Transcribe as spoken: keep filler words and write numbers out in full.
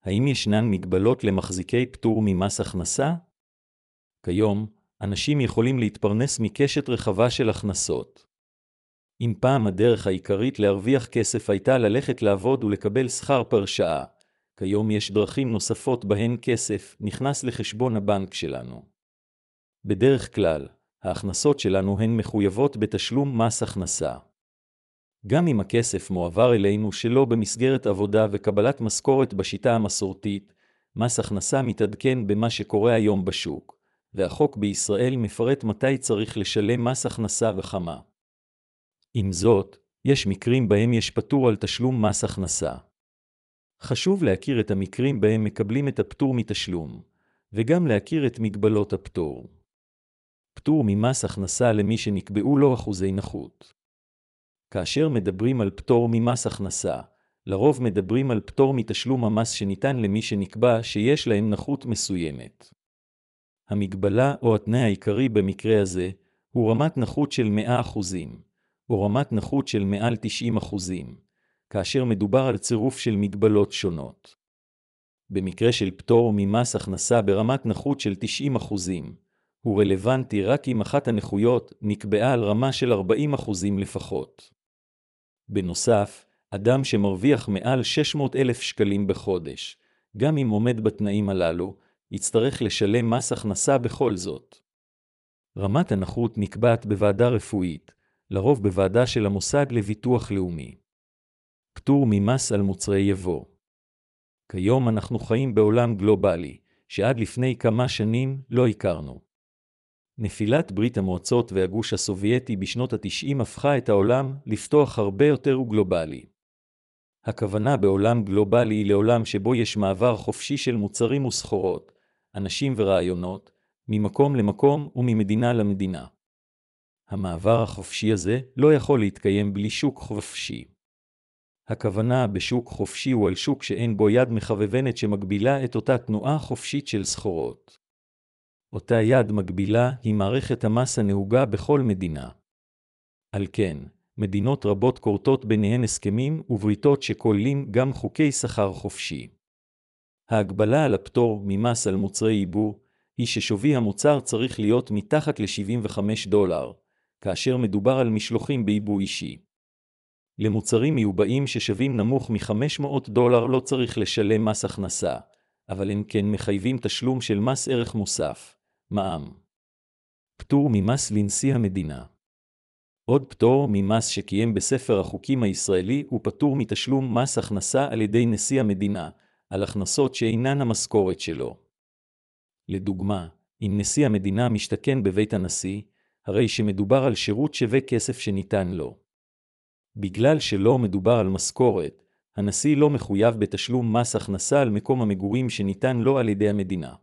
האם ישנן מגבלות למחזיקי פטור ממס הכנסה? כיום, אנשים יכולים להתפרנס מקשת רחבה של הכנסות. אם פעם הדרך העיקרית להרוויח כסף הייתה ללכת לעבוד ולקבל שכר פר שעה, כיום יש דרכים נוספות בהן כסף נכנס לחשבון הבנק שלנו. בדרך כלל, ההכנסות שלנו הן מחויבות בתשלום מס הכנסה. גם אם הכסף מועבר אלינו שלא במסגרת עבודה וקבלת משכורת בשיטה המסורתית, מס הכנסה מתעדכן במה שקורה היום בשוק, והחוק בישראל מפרט מתי צריך לשלם מס הכנסה וכמה. עם זאת, יש מקרים בהם יש פטור על תשלום מס הכנסה. חשוב להכיר את המקרים בהם מקבלים את הפטור מתשלום, וגם להכיר את מגבלות הפטור. פטור ממס הכנסה למי שנקבעו לו אחוזי נכות. כאשר מדברים על פטור ממס הכנסה, לרוב מדברים על פטור מתשלום המס שניתן למי שנקבע שיש להם נכות מסוימת. המגבלה או התנאי העיקרי במקרה הזה הוא רמת נכות של מאה אחוזים, או רמת נכות של מעל תשעים אחוזים, כאשר מדובר על צירוף של מגבלות שונות. במקרה של פטור ממס הכנסה ברמת נכות של תשעים אחוזים, הוא רלוונטי רק אם אחת הנכויות נקבעה על רמה של ארבעים אחוזים לפחות. בנוסף, אדם שמרוויח מעל שש מאות אלף שקלים בחודש, גם אם עומד בתנאים הללו, יצטרך לשלם מס הכנסה בכל זאת. רמת הנכות נקבעת בוועדה רפואית, לרוב בוועדה של המוסד לביטוח לאומי. פטור ממס על מוצרי יבוא. כיום אנחנו חיים בעולם גלובלי, שעד לפני כמה שנים לא הכרנו. נפילת ברית המועצות והגוש הסובייטי בשנות ה-תשעים הפכה את העולם לפתוח הרבה יותר וגלובלי. הכוונה בעולם גלובלי היא לעולם שבו יש מעבר חופשי של מוצרים וסחורות, אנשים ורעיונות, ממקום למקום וממדינה למדינה. המעבר החופשי הזה לא יכול להתקיים בלי שוק חופשי. הכוונה בשוק חופשי הוא על שוק שאין בו יד מכווננת שמגבילה את אותה תנועה חופשית של סחורות. אותה יד מגבילה היא מערכת המס הנהוגה בכל מדינה. על כן, מדינות רבות כורתות ביניהן הסכמים ובריתות שכוללים גם חוקי שכר חופשי. ההגבלה על הפטור ממס על מוצרי ייבוא היא ששווי המוצר צריך להיות מתחת ל-שבעים וחמישה דולר, כאשר מדובר על משלוחים בייבוא אישי. למוצרים מיובאים ששווים נמוך מ-חמש מאות דולר לא צריך לשלם מס הכנסה, אבל הם כן מחייבים תשלום של מס ערך מוסף, מע"מ. פטור ממס לנשיא המדינה. עוד פטור ממס שקיים בספר החוקים הישראלי הוא פטור מתשלום מס הכנסה על ידי נשיא המדינה, על הכנסות שאינן המשכורת שלו. לדוגמה, אם נשיא המדינה משתכן בבית הנשיא, הרי שמדובר על שירות שווה כסף שניתן לו. בגלל שלא מדובר על משכורת, הנשיא לא מחויב בתשלום מס הכנסה על מקום המגורים שניתן לו על ידי המדינה.